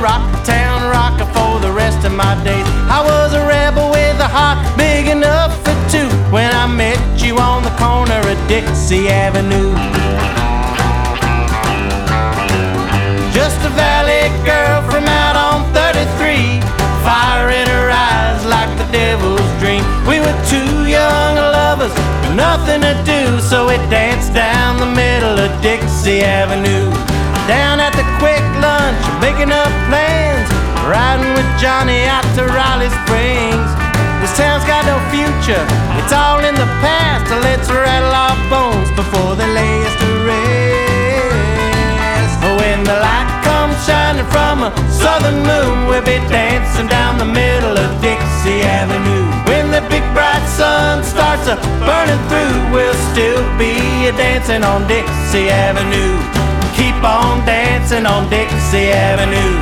Rocktown rocker for the rest of my days. I was a rebel with a heart big enough for two when I met you on the corner of Dixie Avenue. Just a valley girl from out on 33, fire in her eyes like the devil's dream. We were two young lovers, nothing to do, so we danced down the middle of Dixie Avenue. Down at the quick lunch, making up plans, riding with Johnny out to Riley Springs. This town's got no future, it's all in the past. Let's rattle our bones before they lay us to rest. When the light comes shining from a southern moon, we'll be dancing down the middle of Dixie Avenue. When the big bright sun starts burning through, we'll still be dancing on Dixie Avenue. Keep on dancing on Dixie Avenue.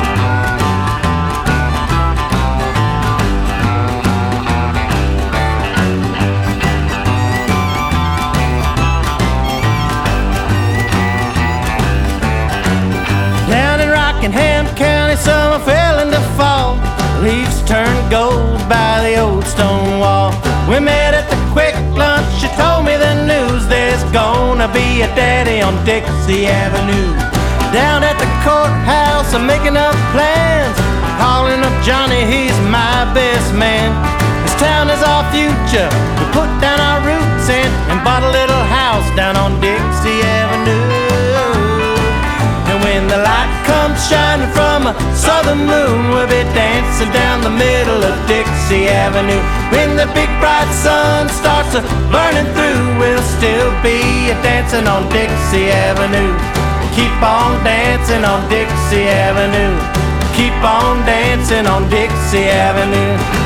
Down in Rockingham County, summer fell into fall. Leaves turned gold by the old stone wall. We met at the quick lunch, she told me the news. There's gonna be a daddy on Dixie Avenue. Down at the courthouse, I'm making up plans, calling up Johnny, he's my best man. This town is our future, we put down our roots and bought a little house down on Dixie Avenue. And when the light comes shining from a southern moon, we'll be dancing down the middle of Dixie Avenue. When the big bright sun starts burning through, we'll still be dancing on Dixie Avenue. Keep on dancing on Dixie Avenue. Keep on dancing on Dixie Avenue.